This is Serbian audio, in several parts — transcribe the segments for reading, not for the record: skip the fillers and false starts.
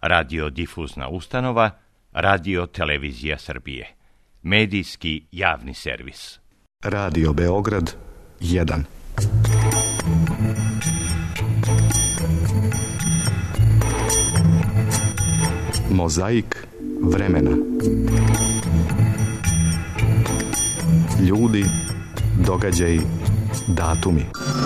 radiodifuzna ustanova, Radio Televizija Srbije, medijski javni servis. Radio Beograd 1. Mozaik vremena. Ljudi, događaji, datumi.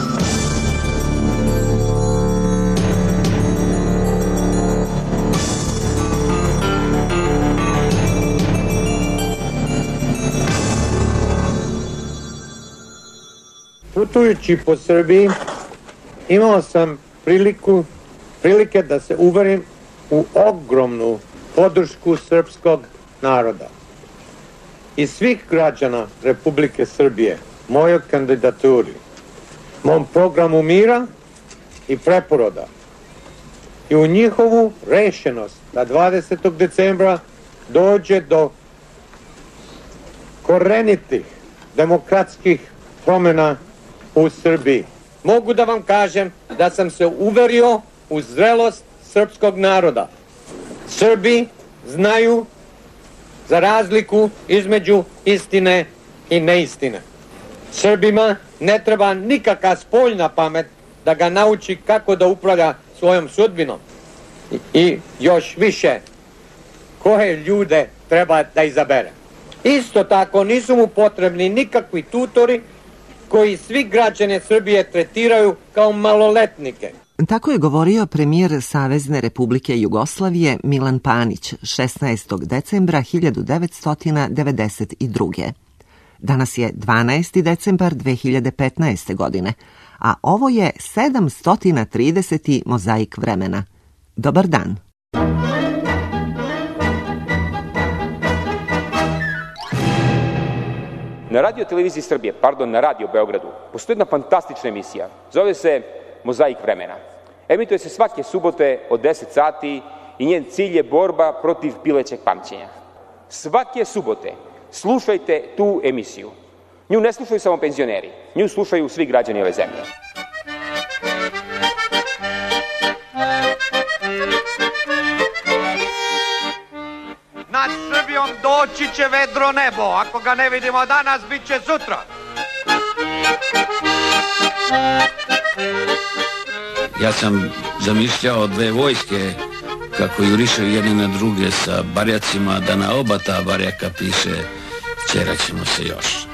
Putujući po Srbiji imao sam prilike da se uverim u ogromnu podršku srpskog naroda i svih građana Republike Srbije mojoj kandidaturi, mom programu mira i preporoda i u njihovu rešenost da 20. decembra dođe do korenitih demokratskih promjena u Srbiji. Mogu da vam kažem da sam se uverio u zrelost srpskog naroda. Srbi znaju za razliku između istine i neistine. Srbima ne treba nikakva spoljna pamet da ga nauči kako da upravlja svojom sudbinom. I još više, koje ljude treba da izabere. Isto tako nisu mu potrebni nikakvi tutori koji svi građane Srbije tretiraju kao maloletnike. Tako je govorio premijer Savezne Republike Jugoslavije Milan Panić 16. decembra 1992. Danas je 12. decembar 2015. godine, a ovo je 730. Mozaik vremena. Dobar dan! Na Radio Televiziji Srbije, na Radio Beogradu, postoji jedna fantastična emisija. Zove se Mozaik vremena. Emituje se svake subote od 10 sati i njen cilj je borba protiv pilećeg pamćenja. Svake subote slušajte tu emisiju. Nju ne slušaju samo penzioneri, nju slušaju svi građani ove zemlje. Nad Srbijom doći će vedro nebo. Ako ga ne vidimo danas, bit će sutra. Ja sam zamišljao dve vojske kako jurišaju jedni na druge sa barjacima, da na oba ta barjaka piše "Ćeraćemo se još".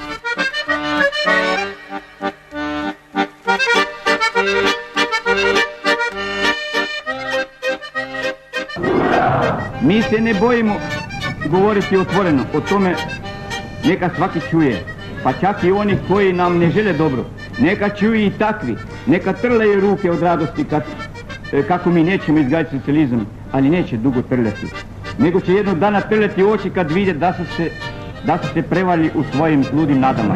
Mi se ne bojimo govoriti otvoreno, o tome neka svaki čuje, pa čak i oni koji nam ne žele dobro. Neka čuju i takvi, neka trleju ruke od radosti kako mi nećemo izgraditi socijalizam, ali neće dugo trljati. Nego će jednog dana trljati oči kad vide da su se prevali u svojim ludim nadama.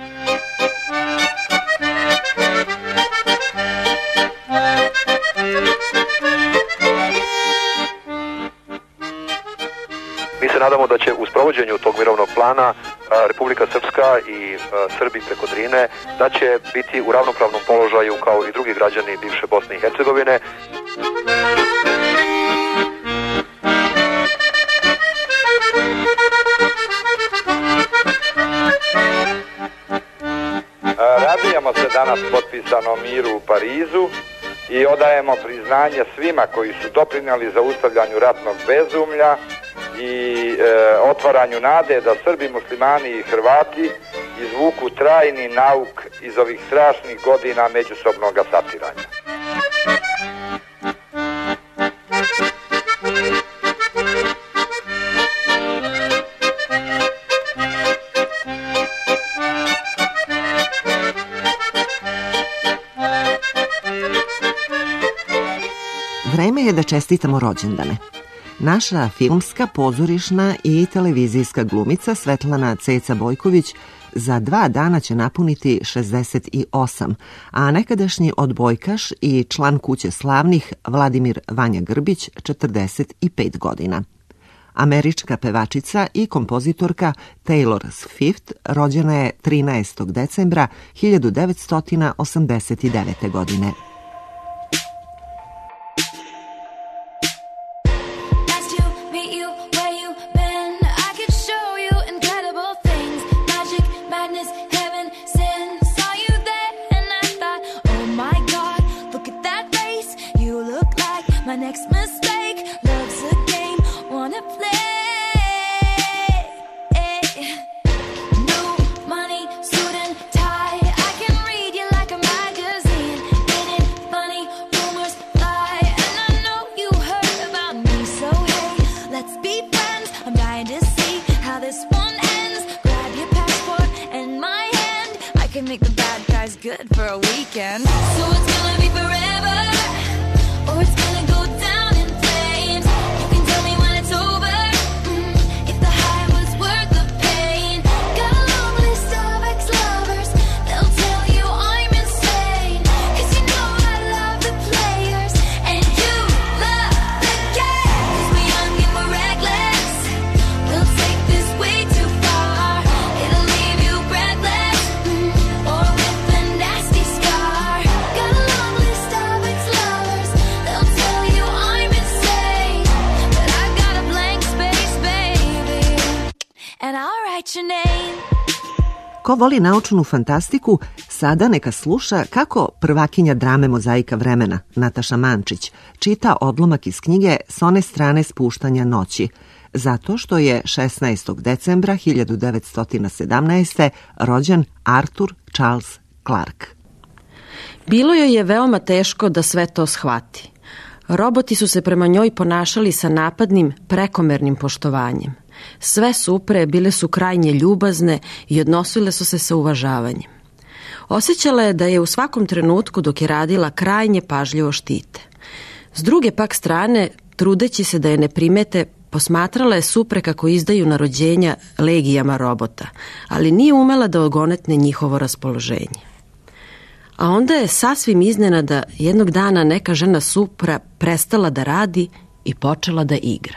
Mi se nadamo da će u sprovođenju tog mirovnog plana Republika Srpska i Srbi preko Drine da će biti u ravnopravnom položaju kao i drugi građani bivše Bosne i Hercegovine. Radujemo se danas potpisanom miru u Parizu i odajemo priznanje svima koji su doprinijeli zaustavljanju ratnog bezumlja i otvaranju nade da Srbi, muslimani i Hrvati izvuku trajni nauk iz ovih strašnih godina međusobnog satiranja. Vreme je da čestitamo rođendane. Naša filmska, pozorišna i televizijska glumica Svetlana Ceca Bojković za 2 dana će napuniti 68, a nekadašnji odbojkaš i član Kuće slavnih Vladimir Vanja Grbić 45 godina. Američka pevačica i kompozitorka Taylor Swift rođena je 13. decembra 1989. godine. meet you where you been. I could show you incredible things. Magic, madness, heaven, sin. Saw you there and I thought, oh my God, look at that face. You look like my next mistake. Love's a game, wanna play. New money, suit and tie. I can read you like a magazine. Ain't it funny? Rumors fly. And I know you heard about me. So hey, let's be friends. I'm dying to see how this one ends. Grab your passport and my hand. I can make the bad guys good for a weekend. So it's gonna be forever, or it's gonna go down in flames. You can tell me when it's over, if the high was worth the pain. Got a long list of ex-lovers, they'll tell you I'm insane. 'Cause you know I love the players, and you love the game. 'Cause we're young and we're reckless, we'll take this way too far. It'll leave you breathless, or with a nasty scar. Got a long list of ex-lovers, they'll tell you I'm insane. But I've got a blank space, baby, and I'll write your name. Ko voli naučnu fantastiku, sada neka sluša kako prvakinja drame Mozaika vremena, Nataša Mančić, čita odlomak iz knjige S one strane spuštanja noći, zato što je 16. decembra 1917. rođen Arthur Charles Clarke. Bilo joj je veoma teško da sve to shvati. Roboti su se prema njoj ponašali sa napadnim, prekomernim poštovanjem. Sve supre bile su krajnje ljubazne i odnosile su se sa uvažavanjem. Osjećala je da je u svakom trenutku dok je radila krajnje pažljivo štite. S druge pak strane, trudeći se da je ne primete, posmatrala je supre kako izdaju na rođenja legijama robota, ali nije umela da ogonetne njihovo raspoloženje. A onda je sasvim iznenada jednog dana neka žena supra prestala da radi i počela da igra.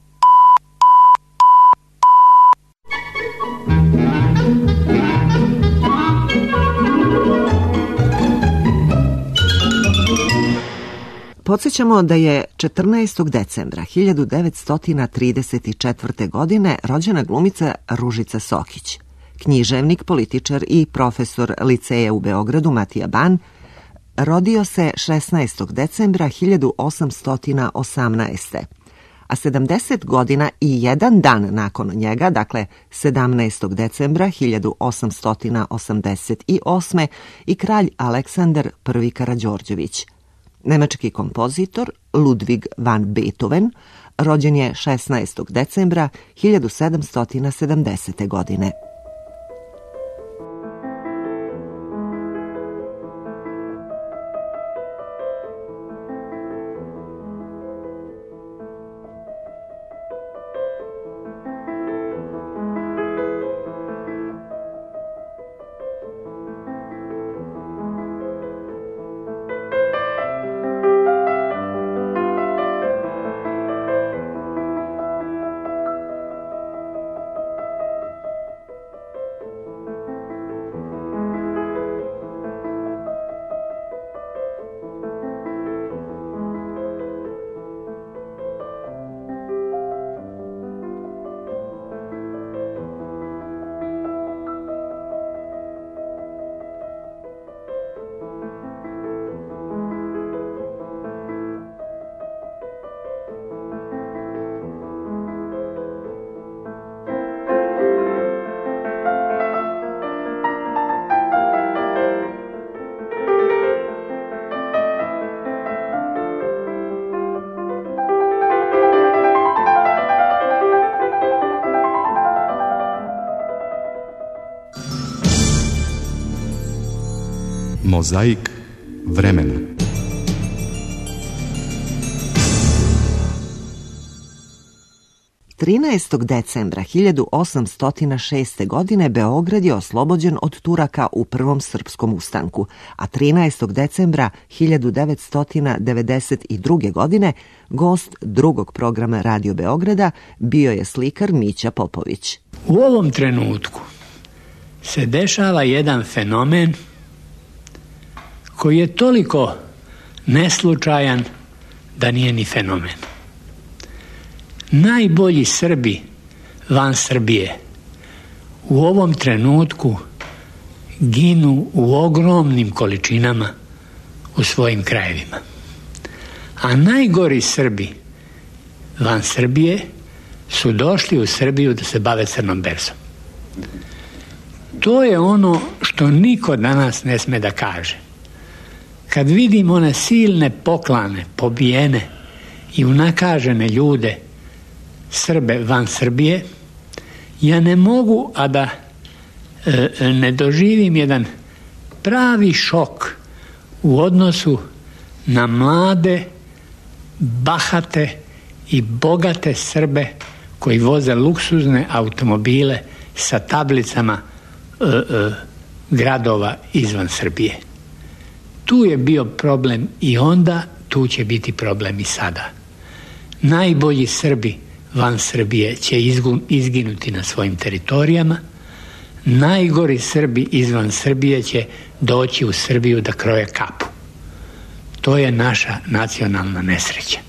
Podsjećamo da je 14. decembra 1934. godine rođena glumica Ružica Sokić. Književnik, političar i profesor liceja u Beogradu Matija Ban rodio se 16. decembra 1818. A 70 godina i jedan dan nakon njega, dakle 17. decembra 1888. i kralj Aleksandar I Karađorđević. Nemački kompozitor Ludwig van Beethoven rođen je 16. decembra 1770. godine. Mozaik vremena. Trinaestog decembra 1806. godine Beograd je oslobođen od Turaka u Prvom srpskom ustanku, a 13. decembra 1992. godine gost drugog programa Radio Beograda bio je slikar Mića Popović. U ovom trenutku se dešava jedan fenomen koji je toliko neslučajan da nije ni fenomen. Najbolji Srbi van Srbije u ovom trenutku ginu u ogromnim količinama u svojim krajevima. A najgori Srbi van Srbije su došli u Srbiju da se bave crnom berzom. To je ono što niko danas ne sme da kaže. Kad vidim one silne poklane, pobijene i unakažene ljude, Srbe van Srbije, ja ne mogu a da ne doživim jedan pravi šok u odnosu na mlade, bahate i bogate Srbe koji voze luksuzne automobile sa tablicama gradova izvan Srbije. Tu je bio problem i onda, tu će biti problem i sada. Najbolji Srbi van Srbije će izginuti na svojim teritorijama, najgori Srbi izvan Srbije će doći u Srbiju da kroje kapu. To je naša nacionalna nesreća.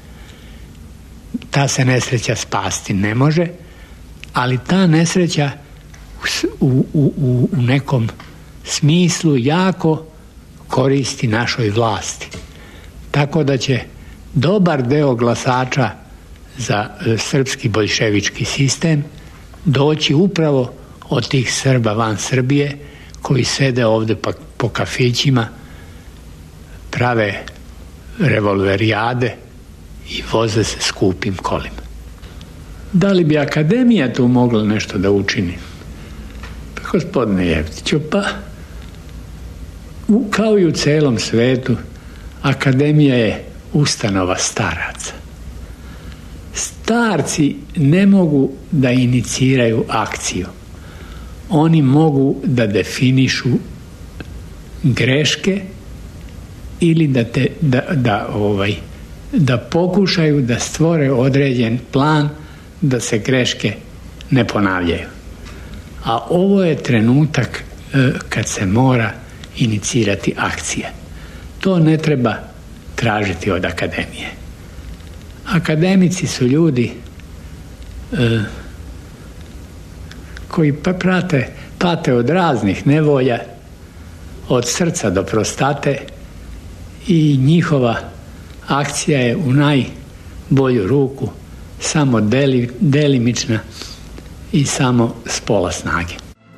Ta se nesreća spasti ne može, ali ta nesreća u nekom smislu jako koristi našoj vlasti. Tako da će dobar deo glasača za srpski boljševički sistem doći upravo od tih Srba van Srbije koji sede ovde po kafićima, prave revolverijade i voze se skupim kolima. Da li bi akademija tu mogla nešto da učini? Pa, gospodine Jevtiću, pa kao i u celom svetu, akademija je ustanova staraca. Starci ne mogu da iniciraju akciju. Oni mogu da definišu greške ili da pokušaju da stvore određen plan da se greške ne ponavljaju. A ovo je trenutak kad se mora inicirati akcija. To ne treba tražiti od akademije. Akademici su ljudi koji pate od raznih nevolja, od srca do prostate, i njihova akcija je u najbolju ruku samo delimična i samo s pola snage.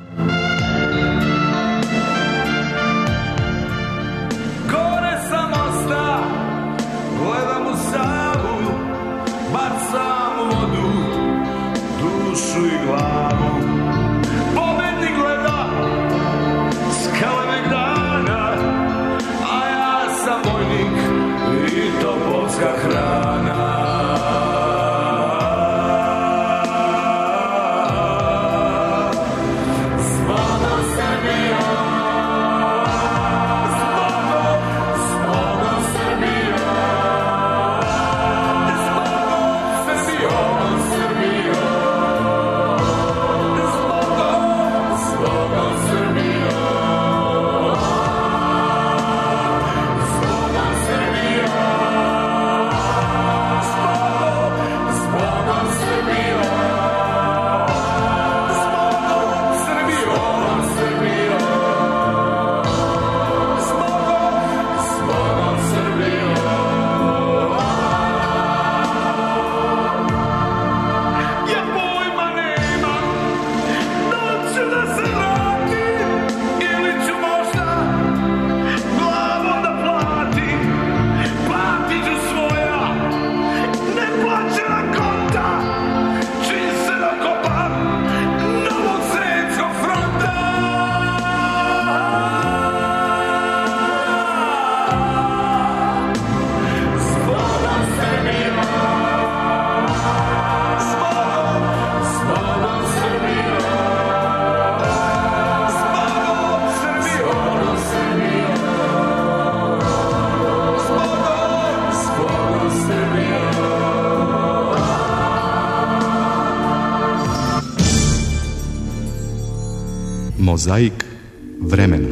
Mozaik vremena.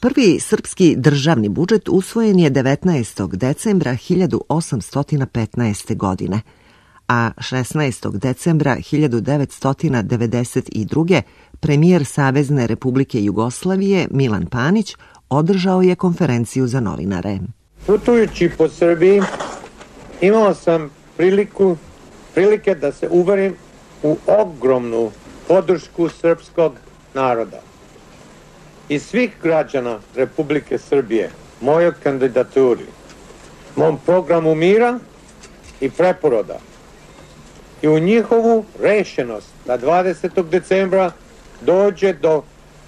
Prvi srpski državni budžet usvojen je 19. decembra 1815. godine, a 16. decembra 1992. premijer Savezne Republike Jugoslavije Milan Panić održao je konferenciju za novinare. Putujući po Srbiji imao sam prilike da se uverim u ogromnu podršku srpskog naroda i svih građana Republike Srbije, mojoj kandidaturi, mom programu mira i preporoda i u njihovu rešenost da 20. decembra dođe do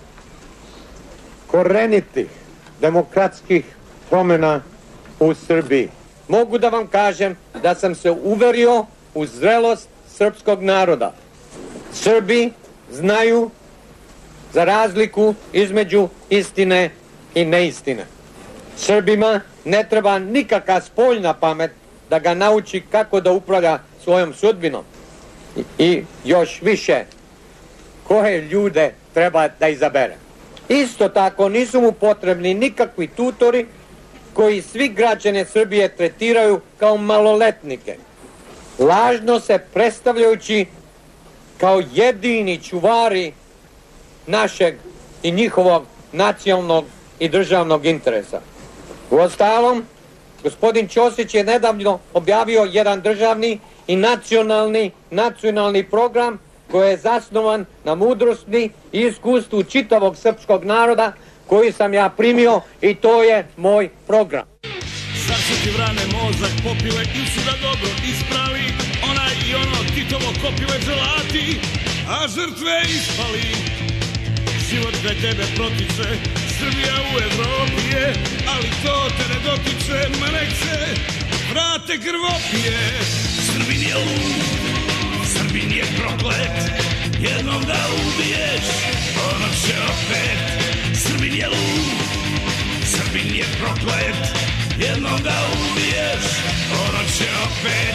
korenitih demokratskih promjena u Srbiji. Mogu da vam kažem da sam se uverio u zrelost srpskog naroda. Srbi znaju za razliku između istine i neistine. Srbima ne treba nikakva spoljna pamet da ga nauči kako da upravlja svojom sudbinom. I još više, koje ljude treba da izabere. Isto tako nisu mu potrebni nikakvi tutori koji svi građane Srbije tretiraju kao maloletnike, lažno se predstavljajući kao jedini čuvari našeg i njihovog nacionalnog i državnog interesa. Uostalom, gospodin Ćosić je nedavno objavio jedan državni i nacionalni program koji je zasnovan na mudrosti i iskustvu čitavog srpskog naroda koji sam ja primio i to je moj program. Zar su ti vrane mozak popile ili su da dobro ispravi onaj i ono Titovo kopile želati, a žrtve ispali. Život kraj tebe protiče, Srbija u Evropi je, ali to te ne dotiče, ma nek se vrate krvopije. Srbin je lud, Srbin je proklet, jednom da ubiješ, ono će opet. Srbin je lud, Srbin je proklet, jednom da ubiješ, ono će opet.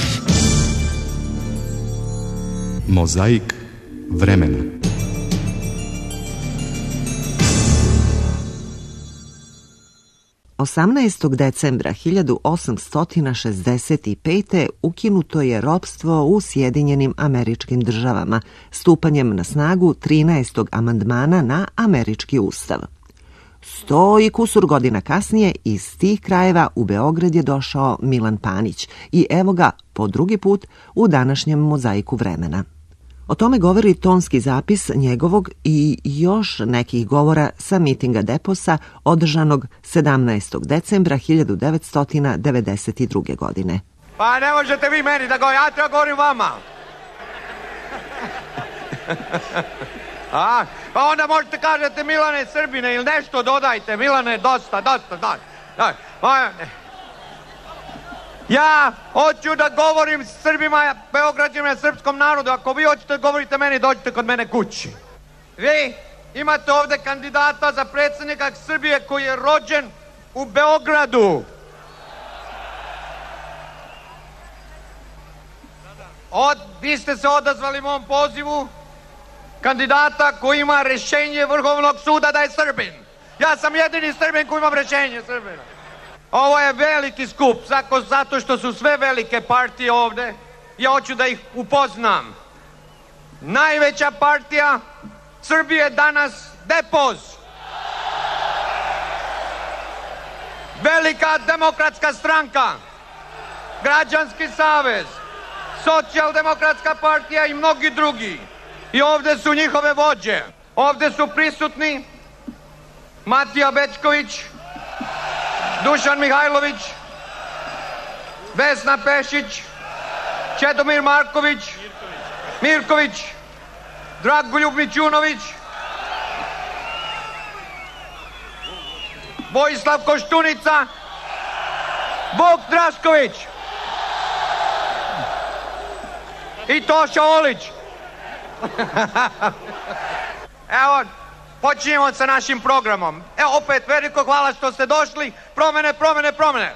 Mozaik vremena. Osamnaestog decembra 1865. ukinuto je ropstvo u Sjedinjenim Američkim Državama stupanjem na snagu 13. amandmana na Američki ustav. 100 i kusur godina kasnije iz tih krajeva u Beograd je došao Milan Panić i evo ga po drugi put u današnjem mozaiku vremena. O tome govori tonski zapis njegovog i još nekih govora sa mitinga Deposa održanog 17. decembra 1992. godine. Pa ne možete vi meni da govorite, ja treba govorim vama. Pa onda možete kažete Milane Srbine ili nešto dodajte. Milane, dosta. Ja hoću da govorim Srbima, Beograđanima, srpskom narodu. Ako vi hoćete da govorite meni, dođite kod mene kući. Vi imate ovde kandidata za predsjednika Srbije koji je rođen u Beogradu. Vi ste se odazvali mom pozivu kandidata koji ima rešenje Vrhovnog suda da je Srbin. Ja sam jedini Srbin koji imam rešenje Srbina. Ovo je veliki skup, zato što su sve velike partije ovde. Ja hoću da ih upoznam. Najveća partija Srbije danas Depos. Velika demokratska stranka, Građanski savez, Socijaldemokratska partija i mnogi drugi. I ovde su njihove vođe. Ovde su prisutni Matija Bećković, Dušan Mihajlović, Vesna Pešić, Čedomir Marković, Mirković, Dragoljub Mićunović, Vojislav Koštunica, Vuk Drašković i Toša Olić. Evo, počinjemo sa našim programom. Evo, opet veliko hvala što ste došli. Promene.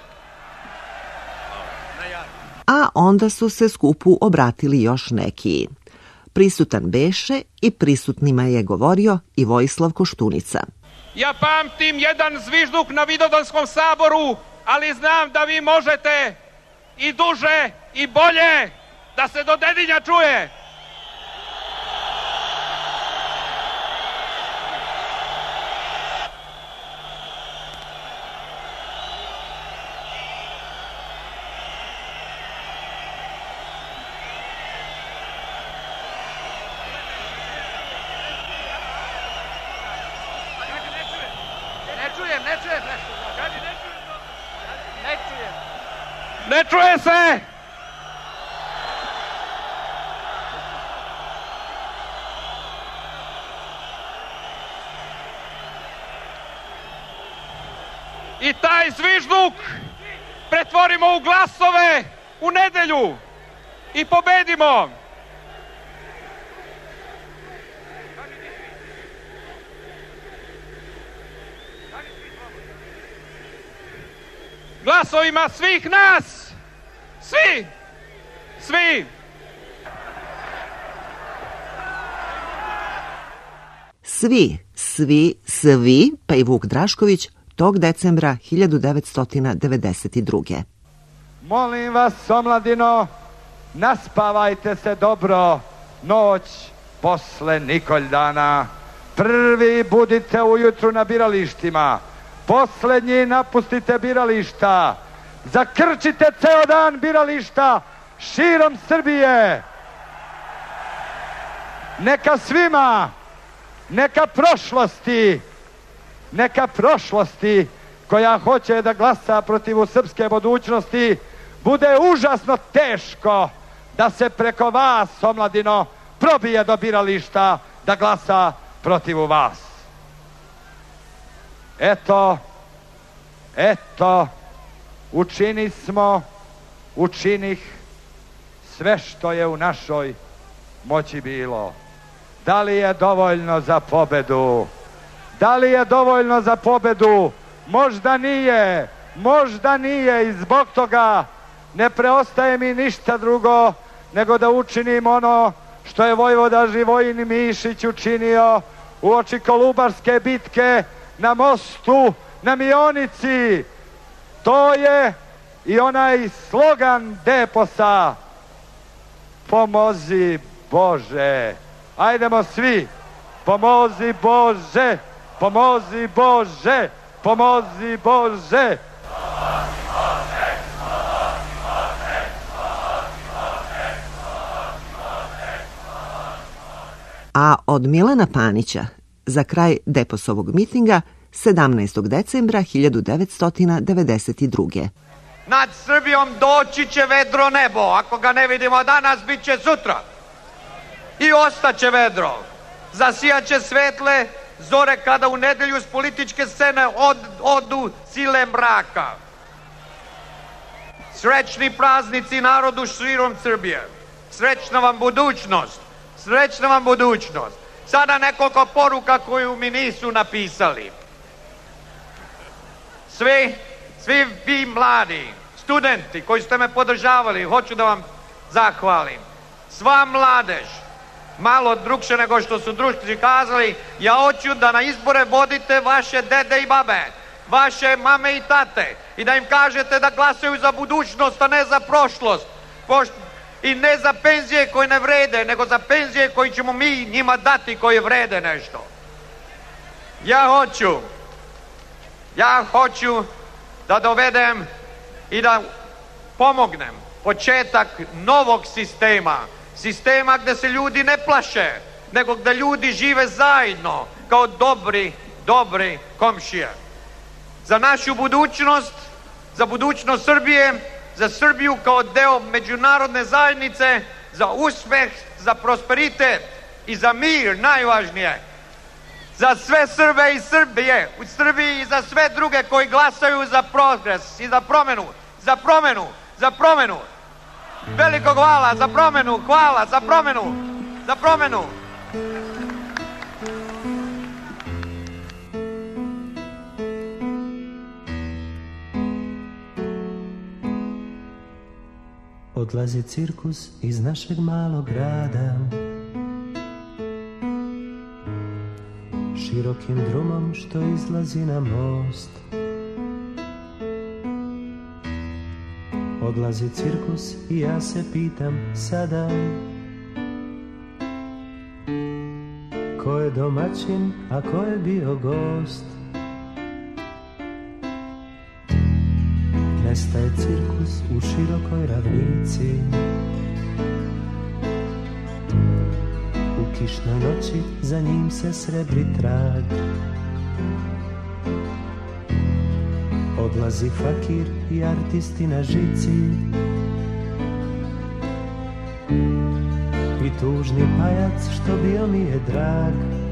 A onda su se skupu obratili još neki. Prisutan beše i prisutnima je govorio i Vojislav Koštunica. Ja pamtim jedan zvižduk na Vidovdanskom saboru, ali znam da vi možete i duže i bolje, da se do Dedinja čuje. Ne čuje se! I taj zvižduk pretvorimo u glasove u nedelju i pobedimo! Glasovima svih nas! Svi! Svi! Svi, pa i Vuk Drašković, tog decembra 1992. Molim vas, omladino, naspavajte se dobro noć posle Nikoldana. Prvi budite ujutru na biralištima. Poslednji napustite birališta. Zakrčite ceo dan birališta širom Srbije. Neka svima, neka prošlosti koja hoće da glasa protiv srpske budućnosti bude užasno teško da se preko vas, omladino, probije do birališta da glasa protiv vas. Eto, učinih sve što je u našoj moći bilo. Da li je dovoljno za pobedu? Možda nije i zbog toga ne preostaje mi ništa drugo nego da učinim ono što je vojvoda Živojin Mišić učinio uoči Kolubarske bitke na mostu na Mionici. To je i onaj slogan Deposa: pomozi Bože. Ajdemo svi, pomozi Bože, pomozi Bože, pomozi Bože. A od Milana Panića za kraj Deposovog mitinga 17. decembra 1992. Nad Srbijom doći će vedro nebo. Ako ga ne vidimo danas, bit će sutra. I ostaće vedro. Zasijaće svetle zore kada u nedelju s političke scene odu sile mraka. Srećni praznici narodu širom Srbije. Srećna vam budućnost. Srećna vam budućnost. Sada nekoliko poruka koju mi nisu napisali. Svi vi mladi, studenti koji ste me podržavali, hoću da vam zahvalim. Sva mladež, malo drugše nego što su društvi kazali, ja hoću da na izbore vodite vaše dede i babe, vaše mame i tate i da im kažete da glasaju za budućnost, a ne za prošlost. I ne za penzije koje ne vrede, nego za penzije koje ćemo mi njima dati koje vrede nešto. Ja hoću da dovedem i da pomognem početak novog sistema gde se ljudi ne plaše, nego gde ljudi žive zajedno kao dobri komšije. Za našu budućnost, za budućnost Srbije, za Srbiju kao deo međunarodne zajednice, za uspeh, za prosperitet i za mir, najvažnije. Za sve Srbe i Srbije u Srbiji i za sve druge koji glasaju za progres i za promenu. Veliko hvala za promenu, hvala za promenu. Odlazi cirkus iz našeg malog grada, širokim drumom što izlazi na most. Odlazi cirkus i ja se pitam sada ko je domaćin, a ko je bio gost. Nestaje cirkus u širokoj ravnici, u kišnoj noći za njim se srebri trag. Odlazi fakir i artisti na žici i tužni pajac što bio mi je drag.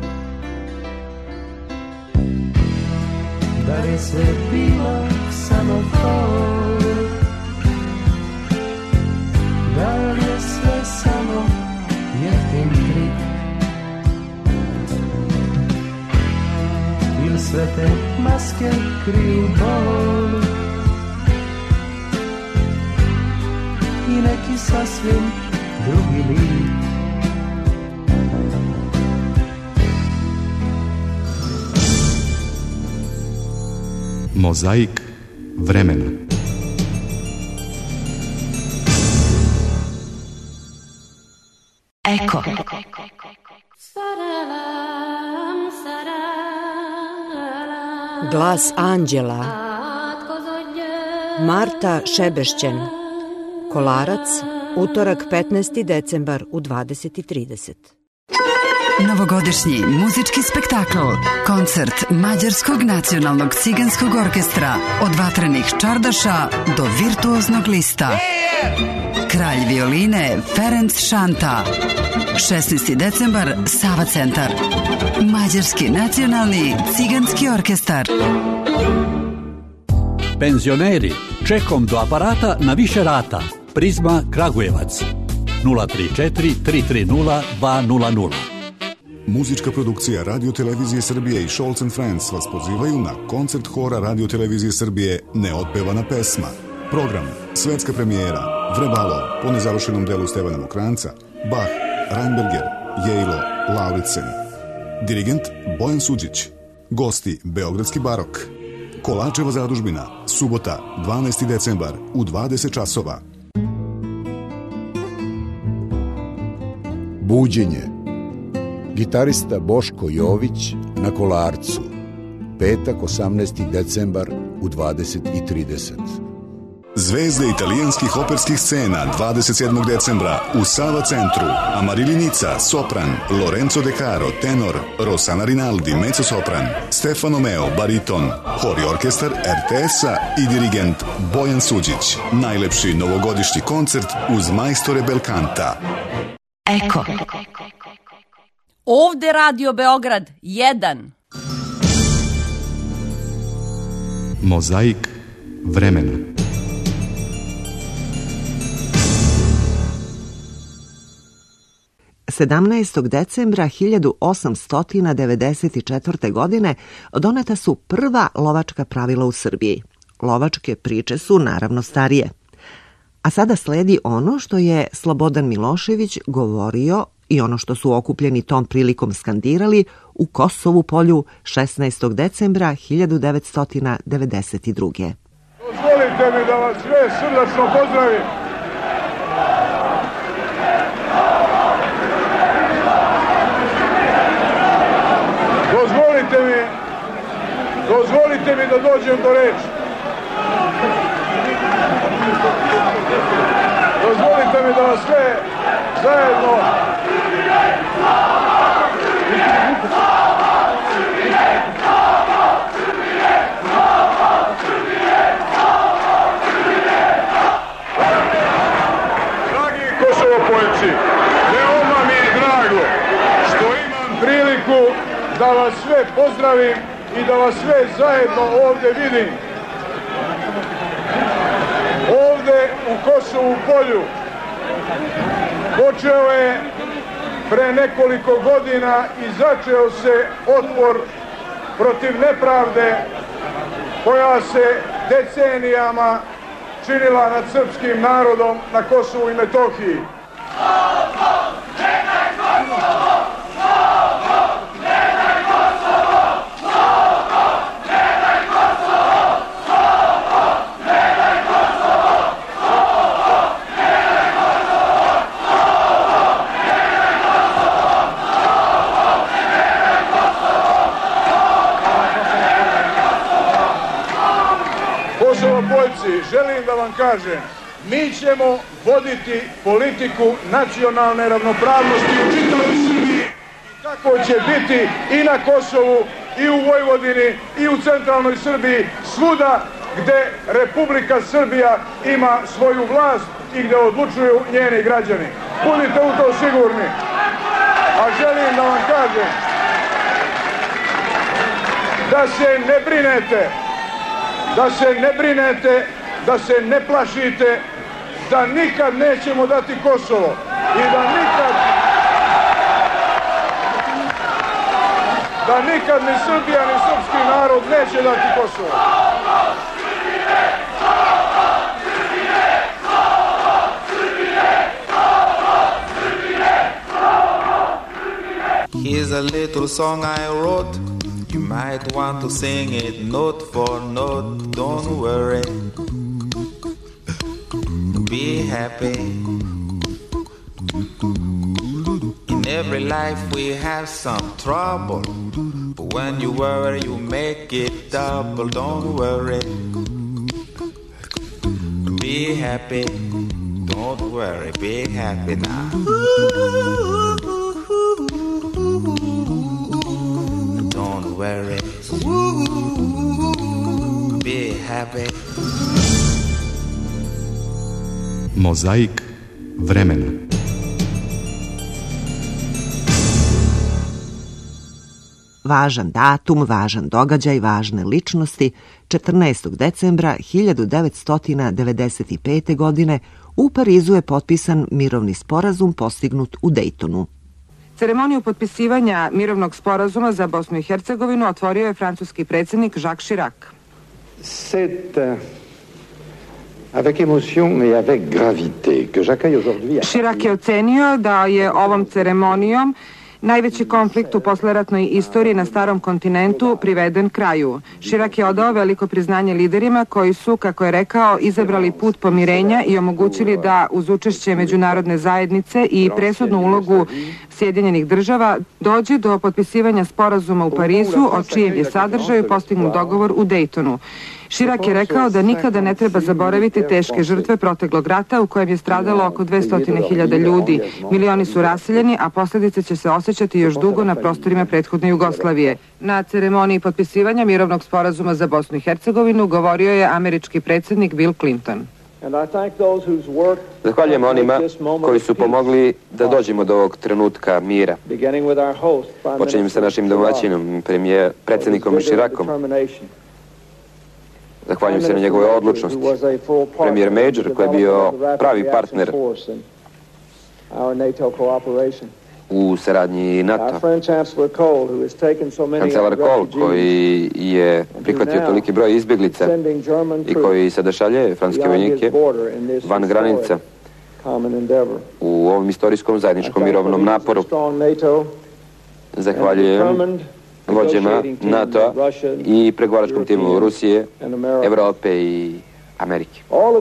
Da li sve bilo samo fol? Da li je sve samo jeftin trik? Ili sve te maske kriju bol i neki sasvim drugi lik? Mozaik vremena. Eko. Glas anđela. Marta Šebešćen. Kolarac, utorak 15. decembar u 20:30. Novogodišnji muzički spektakl, koncert Mađarskog nacionalnog ciganskog orkestra, od vatrenih čardaša do virtuoznog lista. Kralj violine Ferenc Šanta. 16. decembar, Sava centar. Mađarski nacionalni ciganski orkestar. Penzioneri, čekom do aparata na više rata. Prizma Kragujevac. 034 330 200. Muzička produkcija Radio Televizije Srbije i Scholz & Friends vas pozivaju na koncert hora Radio Televizije Srbije Neotpevana pesma. Program, svetska premijera, Vrebalo, po nezavršenom delu Stevana Mokranca, Bach, Reinberger, Jejlo, Lauritsen. Dirigent Bojan Suđić. Gosti Beogradski barok. Kolačeva zadužbina, subota, 12. decembar u 20 časova. Buđenje. Gitarista Boško Jović na Kolarcu. Petak, 18. decembar u 20:30. Zvezde italijanskih operskih scena 27. decembra u Sava centru. Amarili Nica, sopran, Lorenzo De Caro, tenor, Rosana Rinaldi, mezzosopran, Stefano Meo, bariton, hor i orkestar RTS-a i dirigent Bojan Suđić. Najlepši novogodišnji koncert uz majstore Belkanta. Eko. Ovde Radio Beograd 1. Mozaik vremena. Sedamnaestog decembra 1894. godine doneta su prva lovačka pravila u Srbiji. Lovačke priče su naravno starije. A sada sledi ono što je Slobodan Milošević govorio i ono što su okupljeni tom prilikom skandirali u Kosovu polju 16. decembra 1992. Dozvolite mi da vas sve srdačno pozdravim. Dozvolite mi da dođem do reči. Dozvolite mi da vas sve zajedno dragi Kosovopoljci, veoma mi je drago što imam priliku da vas sve pozdravim i da vas sve zajedno ovde vidim. Ovde u Kosovu polju počeo je pre nekoliko godina i začeo se otpor protiv nepravde koja se decenijama činila nad srpskim narodom na Kosovu i Metohiji. Kosovopoljci, želim da vam kažem, mi ćemo voditi politiku nacionalne ravnopravnosti u čitavoj Srbiji i tako će biti i na Kosovu, i u Vojvodini, i u centralnoj Srbiji, svuda gde Republika Srbija ima svoju vlast i gde odlučuju njeni građani. Budite u to sigurni. A želim da vam kažem da se ne brinete, da se ne plašite, da nikad nećemo dati Kosovo i da nikad ni Srbija ni srpski narod neće dati Kosovo. Here's a little song I wrote. You might want to sing it note for note. Don't worry. Be happy. In every life we have some trouble. But when you worry, you make it double. Don't worry. Be happy. Don't worry. Be happy now. Don't worry. Be happy. Mozaik vremena. Važan datum, važan događaj, važne ličnosti, 14. decembra 1995. godine u Parizu je potpisan mirovni sporazum postignut u Dejtonu. Ceremoniju potpisivanja mirovnog sporazuma za Bosnu i Hercegovinu otvorio je francuski predsjednik Jacques Chirac. Avec émotion et avec gravité que j'accueille aujourd'hui. Chirac je ocenio da je ovom ceremonijom najveći konflikt u posleratnoj istoriji na starom kontinentu priveden kraju. Chirac je odao veliko priznanje liderima koji su, kako je rekao, izabrali put pomirenja i omogućili da uz učešće međunarodne zajednice i presudnu ulogu Sjedinjenih država dođe do potpisivanja sporazuma u Parizu, o čijem je sadržaju postignut dogovor u Dejtonu. Chirac je rekao da nikada ne treba zaboraviti teške žrtve proteklog rata u kojem je stradalo oko 200.000 ljudi. Milioni su raseljeni, a posljedice će se osjećati još dugo na prostorima prethodne Jugoslavije. Na ceremoniji potpisivanja mirovnog sporazuma za Bosnu i Hercegovinu govorio je američki predsjednik Bill Clinton. Zahvaljujem onima koji su pomogli da dođemo do ovog trenutka mira. Počinjem sa našim domaćinom, predsjednikom Chiracom. Zahvaljujem se na njegove odlučnosti. Premijer Major, koji je bio pravi partner u saradnji NATO. Kancelar Kohl, koji je prihvatio toliki broj izbjeglica i koji sada šalje francuske vojnike van granica u ovom istorijskom zajedničkom mirovnom naporu. Zahvaljujem vođama NATO i pregovaračkom timu Rusije, Evrope i Amerike.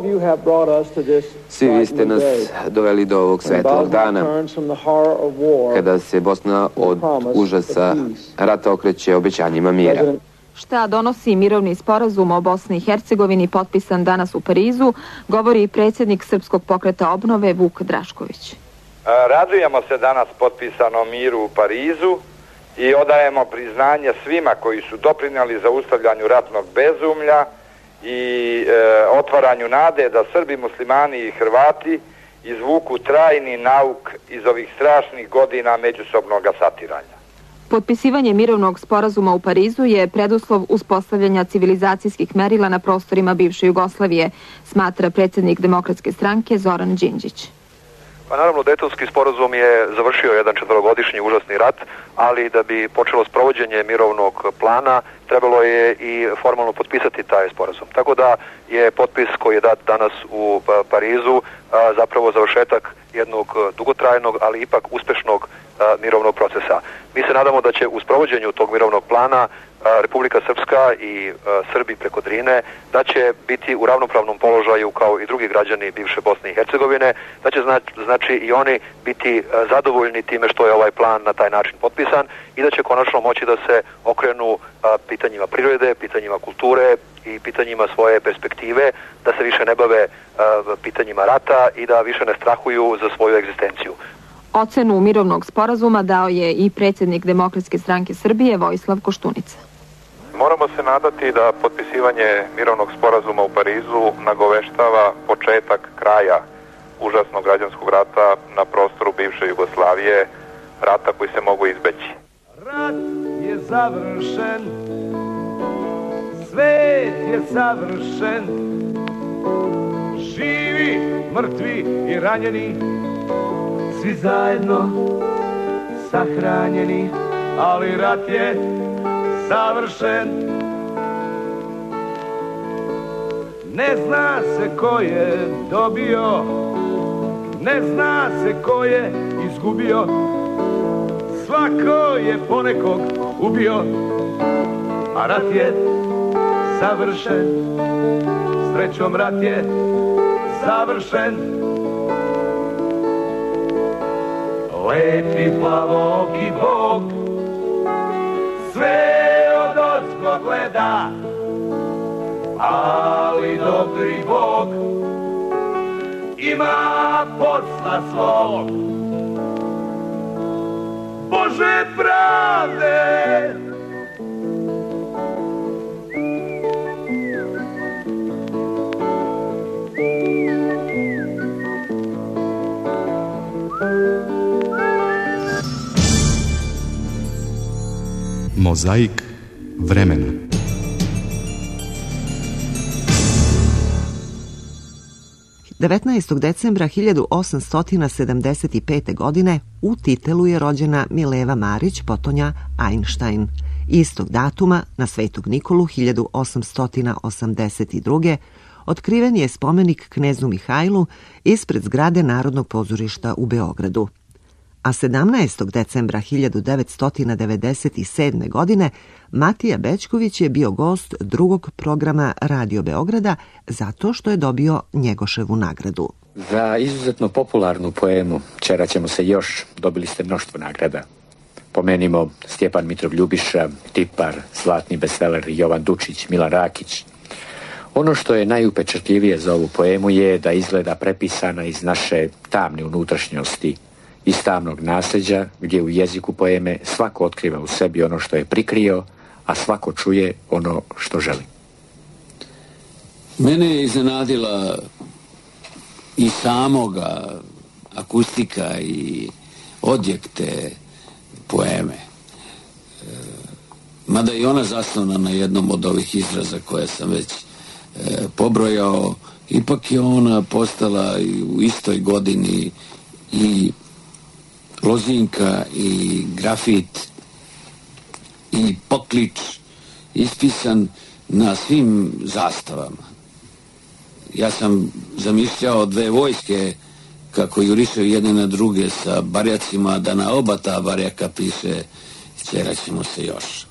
Svi vi ste nas doveli do ovog svetlog dana kada se Bosna od užasa rata okreće obećanjima mira. Šta donosi mirovni sporazum o Bosni i Hercegovini potpisan danas u Parizu, govori predsjednik Srpskog pokreta obnove Vuk Drašković. Radujemo se danas potpisanom miru u Parizu i odajemo priznanje svima koji su doprinijeli zaustavljanju ratnog bezumlja i otvaranju nade da Srbi, muslimani i Hrvati izvuku trajni nauk iz ovih strašnih godina međusobnog satiranja. Potpisivanje mirovnog sporazuma u Parizu je preduslov uspostavljanja civilizacijskih merila na prostorima bivše Jugoslavije, smatra predsjednik Demokratske stranke Zoran Đinđić. Pa naravno, Dejtonski sporazum je završio jedan 4-godišnji užasni rat, ali da bi počelo sprovođenje mirovnog plana, trebalo je i formalno potpisati taj sporazum. Tako da je potpis koji je dat danas u Parizu zapravo završetak jednog dugotrajnog, ali ipak uspešnog mirovnog procesa. Mi se nadamo da će u sprovođenju tog mirovnog plana Republika Srpska i Srbi preko Drine, da će biti u ravnopravnom položaju kao i drugi građani bivše Bosne i Hercegovine, da će znači i oni biti zadovoljni time što je ovaj plan na taj način potpisan i da će konačno moći da se okrenu pitanjima prirode, pitanjima kulture i pitanjima svoje perspektive, da se više ne bave pitanjima rata i da više ne strahuju za svoju egzistenciju. Ocenu mirovnog sporazuma dao je i predsjednik Demokratske stranke Srbije Vojislav Koštunica. Moramo se nadati da potpisivanje mirovnog sporazuma u Parizu nagoveštava početak kraja užasnog građanskog rata na prostoru bivše Jugoslavije, rata koji se mogu izbeći. Rat je završen, svet je savršen, živi, mrtvi i ranjeni, svi zajedno sahranjeni, ali rat je savršen. Ne zna se ko je dobio, ne zna se ko je izgubio, svako je ponekog ubio, a rat je savršen, srećom rat je savršen. Lepi plavoki Bog sve od ozgo gleda, ali dobri Bog ima posla svog. Bože pravde, Mozaik vremena. Decembra 1875. godine u Titelu je rođena Mileva Marić, potonja Einstein. Istog datuma, na Svetog Nikolu 1882. otkriven je spomenik knezu Mihajlu ispred zgrade Narodnog pozorišta u Beogradu. A 17. decembra 1997. godine Matija Bećković je bio gost drugog programa Radio Beograda zato što je dobio Njegoševu nagradu. Za izuzetno popularnu poemu Ćeraćemo se još dobili ste mnoštvo nagrada. Pomenimo Stjepan Mitrov Ljubiša, Tipar, Zlatni bestseller Jovan Dučić, Milan Rakić. Ono što je najupečatljivije za ovu poemu je da izgleda prepisana iz naše tamne unutrašnjosti, iz tamnog nasljeđa, gdje u jeziku poeme svako otkriva u sebi ono što je prikrio, a svako čuje ono što želi. Mene je iznenadila i samoga akustika i odjek te poeme. Mada i ona zasnovana na jednom od ovih izraza koje sam već pobrojao, ipak je ona postala u istoj godini i lozinka i grafit i poklič ispisan na svim zastavama. Ja sam zamišljao dve vojske kako jurišaju jedne na druge sa barjacima, da na oba ta barjaka piše Ćeraćemo se još.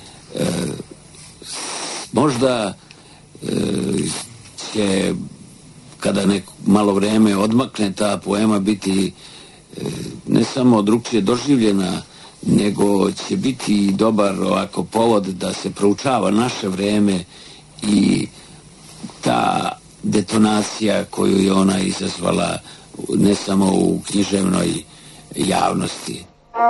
Možda će, kada malo vreme odmakne, ta poema biti ne samo drugčije doživljena, nego će biti dobar ovako povod da se proučava naše vreme i ta detonacija koju je ona izazvala ne samo u književnoj javnosti.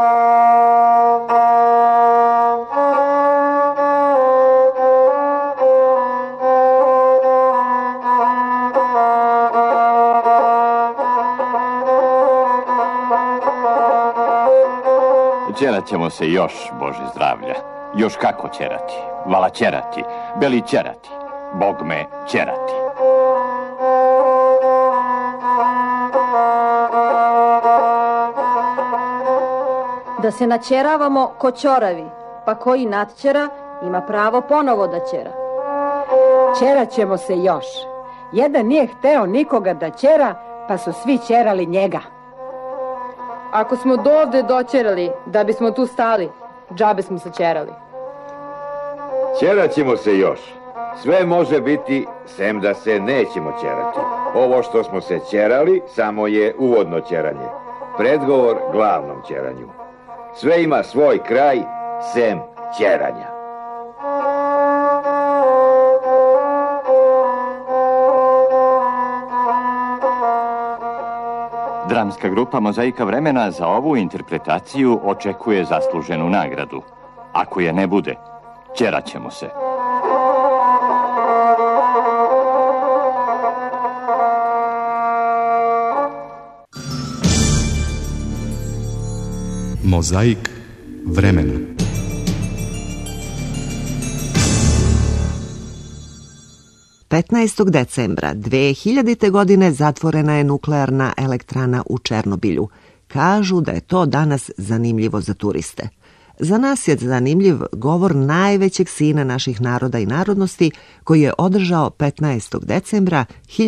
Ćeraćemo se još, Bože zdravlja. Još kako ćerati? Vala ćerati, beli ćerati. Bog me ćerati. Da se načeravamo ko ćoravi, pa koji natćera ima pravo ponovo da ćera. Ćeraćemo se još. Jedan nije hteo nikoga da ćera, pa su svi ćerali njega. Ako smo dovde doćerali da bismo tu stali, džabe smo se ćerali. Ćeraćemo se još. Sve može biti, sem da se nećemo ćerati. Ovo što smo se ćerali samo je uvodno ćeranje. Predgovor glavnom ćeranju. Sve ima svoj kraj, sem ćeranja. Dramska grupa Mozaika vremena za ovu interpretaciju očekuje zasluženu nagradu. Ako je ne bude, ćeraćemo se. Mozaik vremena. Petnaestog decembra 2000. godine zatvorena je nuklearna elektrana u Černobilju. Kažu da je to danas zanimljivo za turiste. Za nas je zanimljiv govor najvećeg sina naših naroda i narodnosti koji je održao 15. decembra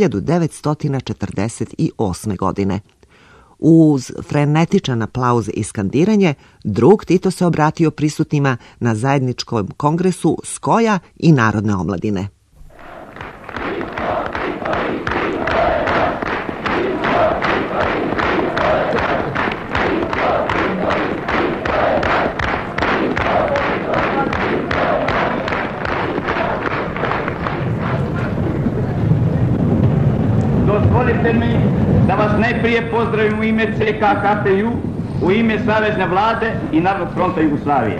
1948. godine. Uz frenetičan aplauz i skandiranje, drug Tito se obratio prisutnima na zajedničkom kongresu Skoja i Narodne omladine. Dozvolite mi da vas najprije pozdravim u ime CK KPU, u ime Savezne vlade i Narodnog fronta Jugoslavije.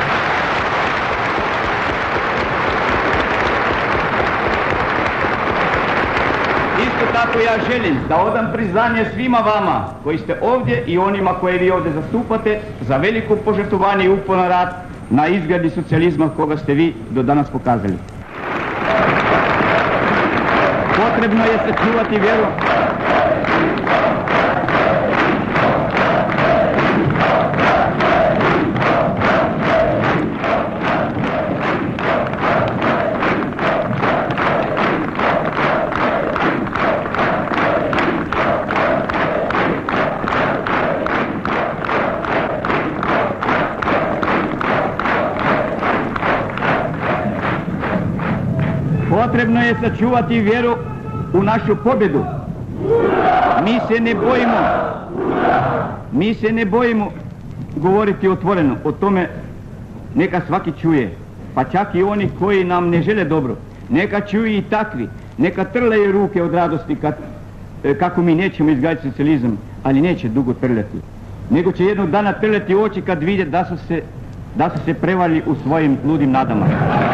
Isto tako ja želim da odam priznanje svima vama koji ste ovdje i onima koje vi ovdje zastupate za veliko požrtvovanje i uporan rad na izgradi socijalizma koga ste vi do danas pokazali. Potrebno je sačuvati vjeru. Potrebno je sačuvati vjeru u našu pobjedu. Mi se ne bojimo govoriti otvoreno. O tome neka svaki čuje. Pa čak i oni koji nam ne žele dobro. Neka čuju i takvi. Neka trlaju ruke od radosti kako mi nećemo izgraditi socijalizam. Ali neće dugo trljati. Nego će jednog dana trljati oči kad vide da su se prevali u svojim ludim nadama.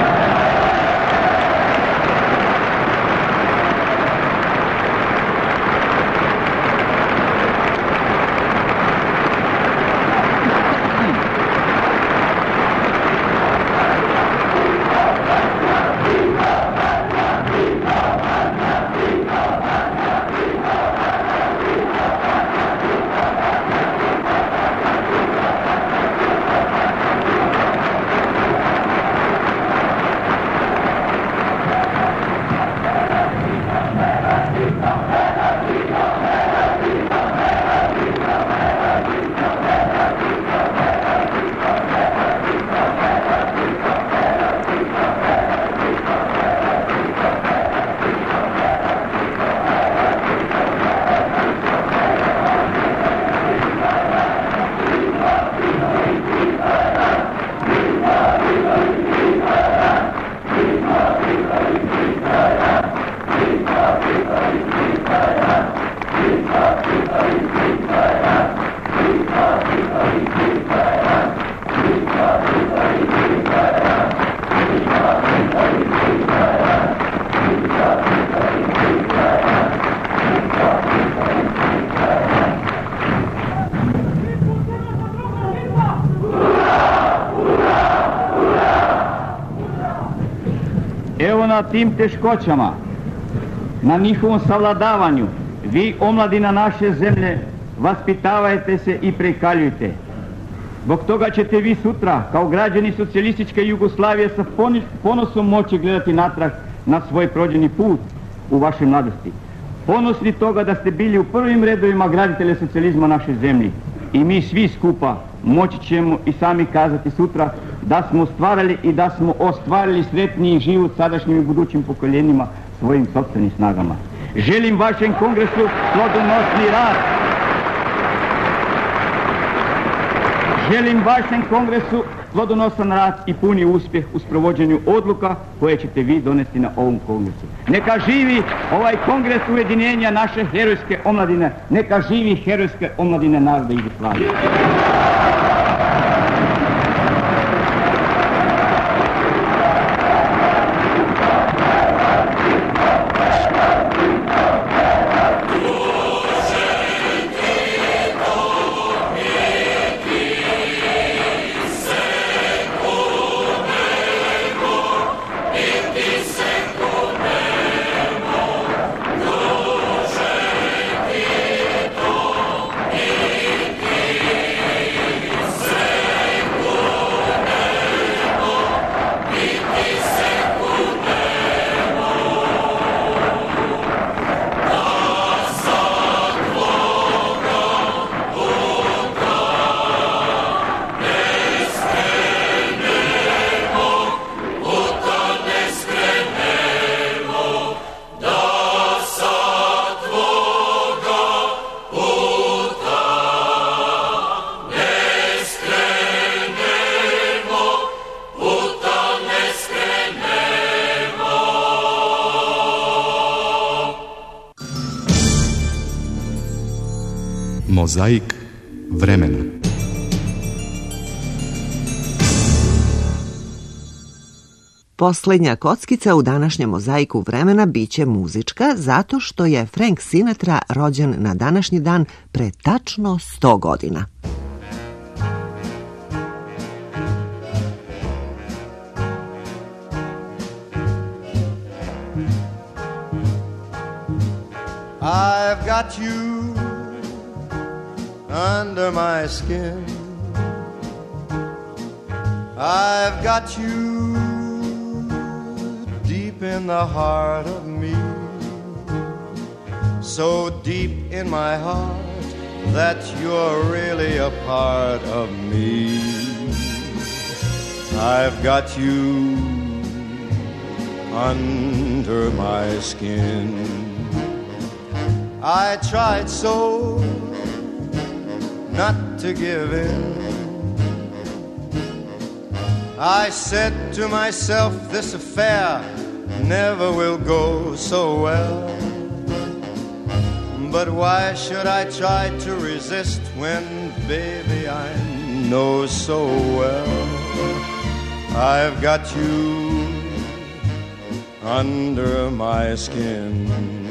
Evo na tim teškoćama, na njihovom savladavanju, vi omladina naše zemlje vaspitavajte se i prekaljujte. Zbog toga ćete vi sutra, kao građani socijalističke Jugoslavije, sa ponosom moći gledati natrag na svoj prođeni put u vašoj mladosti. Ponosni toga da ste bili u prvim redovima graditelja socijalizma naše zemlje. I mi svi skupa moći ćemo i sami kazati sutra da smo stvarali i da smo ostvarili sretniji život sadašnjim i budućim pokoljenima svojim sopstvenim snagama. Želim vašem kongresu plodonosni rad. Želim vašem kongresu plodonosan rad i puni uspjeh u sprovođenju odluka koje ćete vi donesti na ovom kongresu. Neka živi ovaj kongres ujedinjenja naše herojske omladine, neka živi herojske omladine naroda Jugoslavije. Mozaik vremena. Poslednja kockica u današnjem mozaiku vremena biće muzička zato što je Frank Sinatra rođen na današnji dan pre tačno 100 godina. I've got you under my skin. I've got you deep in the heart of me, so deep in my heart that you're really a part of me. I've got you under my skin. I tried so not to give in. I said to myself, this affair never will go so well. But why should I try to resist when, baby, I know so well I've got you under my skin.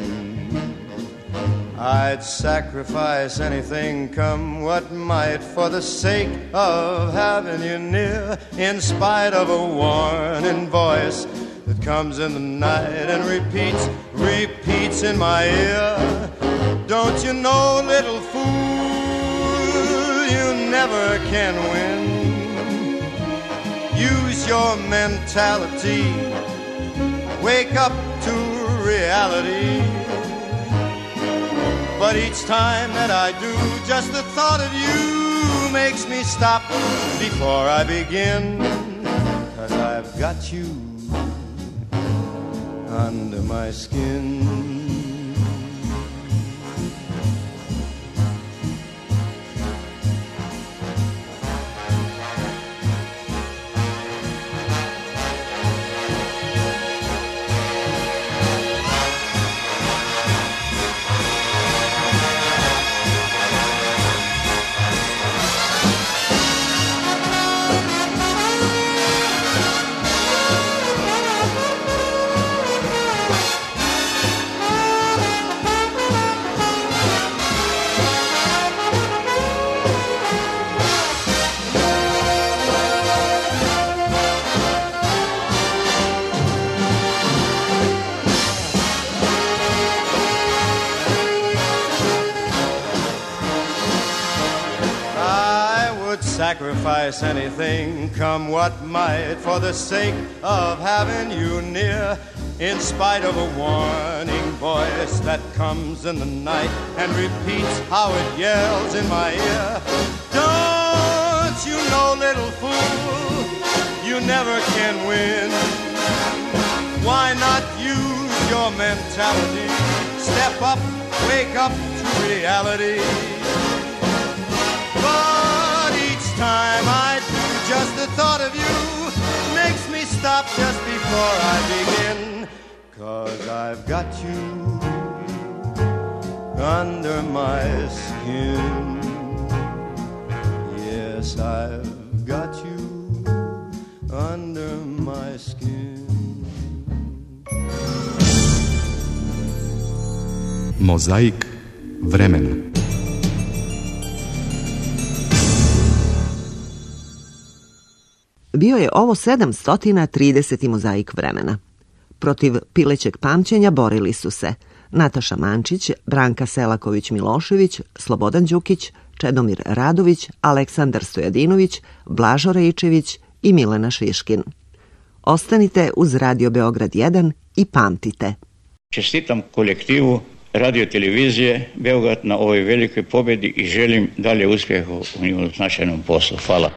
I'd sacrifice anything, come what might, for the sake of having you near, in spite of a warning voice that comes in the night and repeats in my ear. Don't you know, little fool, you never can win. Use your mentality, wake up to reality. But each time that I do, just the thought of you makes me stop before I begin. 'Cause I've got you under my skin. Sacrifice anything, come what might, for the sake of having you near, in spite of a warning voice that comes in the night and repeats how it yells in my ear. Don't you know, little fool, you never can win. Why not use your mentality? Step up, wake up to reality. But each time I do, just the thought of you makes me stop just before I begin. 'Cause I've got you under my skin. Yes, I've got you under my skin. Mozaik vremena. Bio je ovo 730. mozaik vremena. Protiv pilećeg pamćenja borili su se Nataša Mančić, Branka Selaković-Milošević, Slobodan Đukić, Čedomir Radović, Aleksandar Stojadinović, Blažo Rejčević i Milena Šviškin. Ostanite uz Radio Beograd 1 i pamtite. Čestitam kolektivu radio televizije Beograd na ovoj velikoj pobjedi i želim dalje uspjeha u njihovom značajnom poslu. Hvala.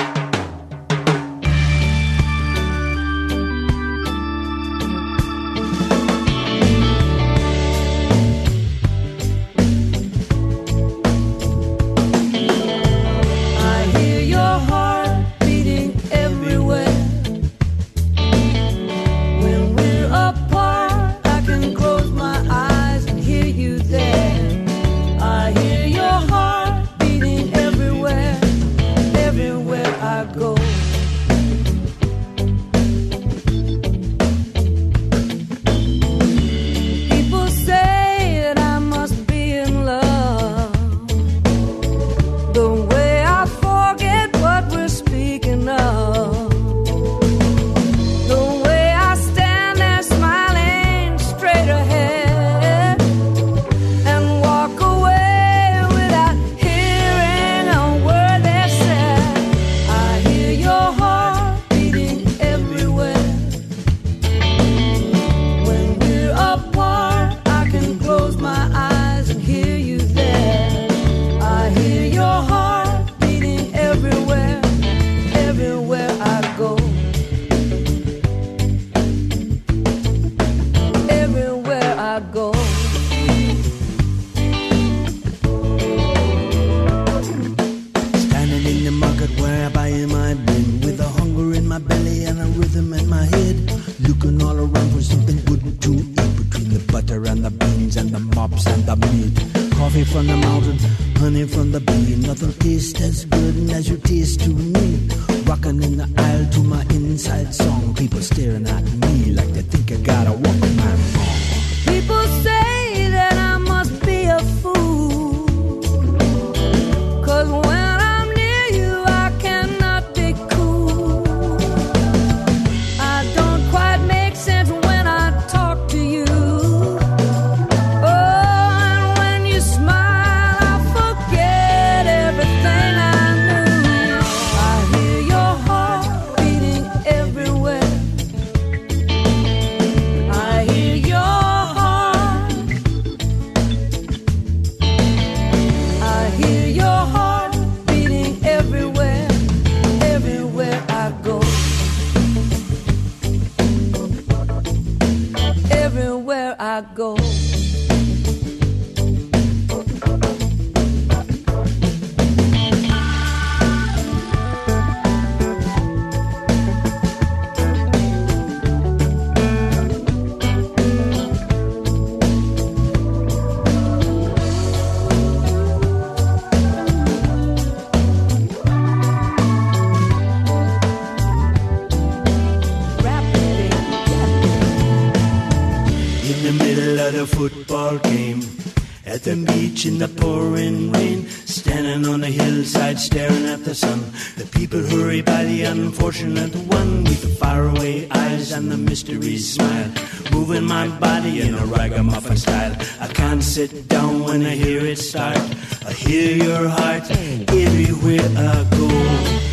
Football game at the beach in the pouring rain, standing on the hillside staring at the sun. The people hurry by the unfortunate one with the faraway eyes and the mystery smile, moving my body in a ragamuffin style. I can't sit down when I hear it start. I hear your heart everywhere I go.